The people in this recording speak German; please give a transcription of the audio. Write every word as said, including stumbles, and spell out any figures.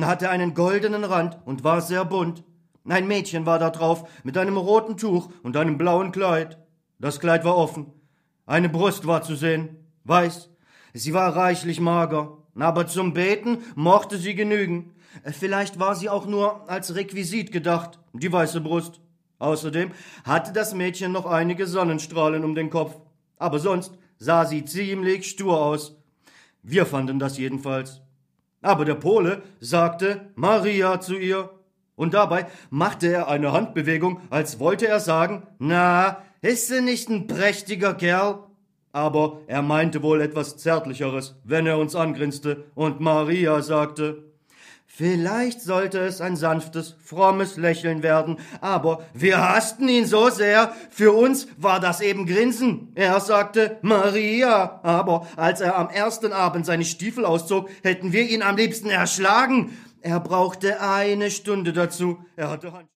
hatte einen goldenen Rand und war sehr bunt. Ein Mädchen war da drauf mit einem roten Tuch und einem blauen Kleid. Das Kleid war offen. Eine Brust war zu sehen, weiß. Sie war reichlich mager, aber zum Beten mochte sie genügen. Vielleicht war sie auch nur als Requisit gedacht, die weiße Brust. Außerdem hatte das Mädchen noch einige Sonnenstrahlen um den Kopf. Aber sonst sah sie ziemlich stur aus. Wir fanden das jedenfalls. Aber der Pole sagte Maria zu ihr. Und dabei machte er eine Handbewegung, als wollte er sagen, na, ist sie nicht ein prächtiger Kerl? Aber er meinte wohl etwas Zärtlicheres, wenn er uns angrinste, und Maria sagte, vielleicht sollte es ein sanftes, frommes Lächeln werden, aber wir hassten ihn so sehr, für uns war das eben Grinsen. Er sagte Maria, aber als er am ersten Abend seine Stiefel auszog, hätten wir ihn am liebsten erschlagen. Er brauchte eine Stunde dazu. Er hatte Hand